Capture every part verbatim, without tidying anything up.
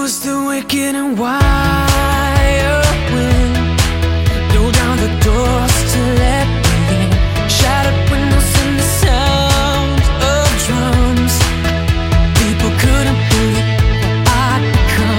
was the wicked and wild wind. Blow down the doors to let me in. Shattered windows and the sound of drums. People couldn't believe what I'd become.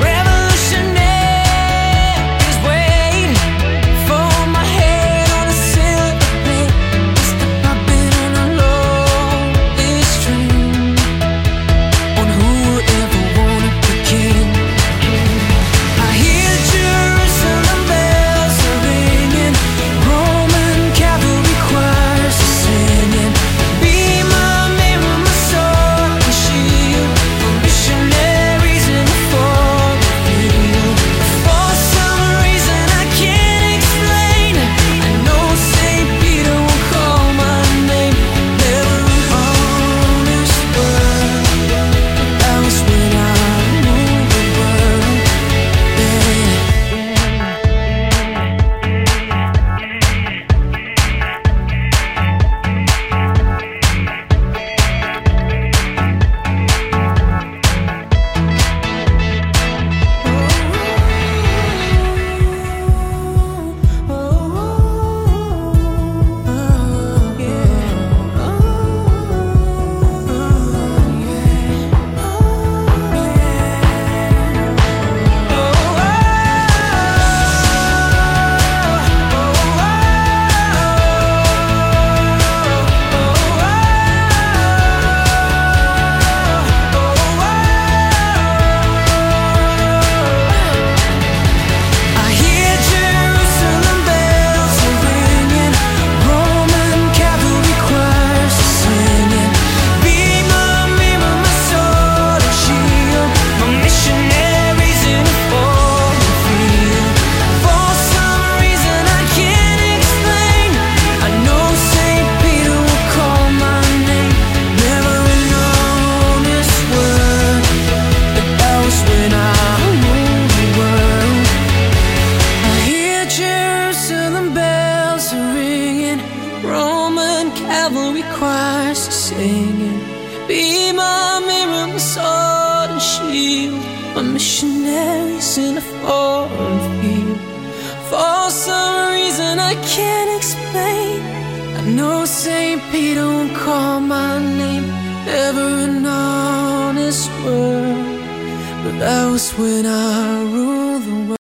Revolutionaries wait for my head on a silver plate, just a puppet on a lonely string. On who would ever wanna be king? I hear Jerusalem bells are ringing, Roman cavalry choirs are singing. Be my mirror, my sword and shield, for missionaries in the foreign field. For some reason I can't explain, I know Saint Peter will call my name. Never an honest word, that was when I ruled the world. I hear Jerusalem bells are ringing, Roman cavalry choirs are singing. Be my mirror, my sword and shield, my missionaries in a foreign field. For some reason I can't explain, I know Saint Peter will call my name. Never an honest word, but that was when I ruled the world. I hear Jerusalem bells are ringing, Roman cavalry choirs are singing. Be my mirror, my sword and shield, my missionaries in a foreign field. For some reason I can't explain, I know Saint Peter won't call my name. Never an honest word, but that was when I ruled the world.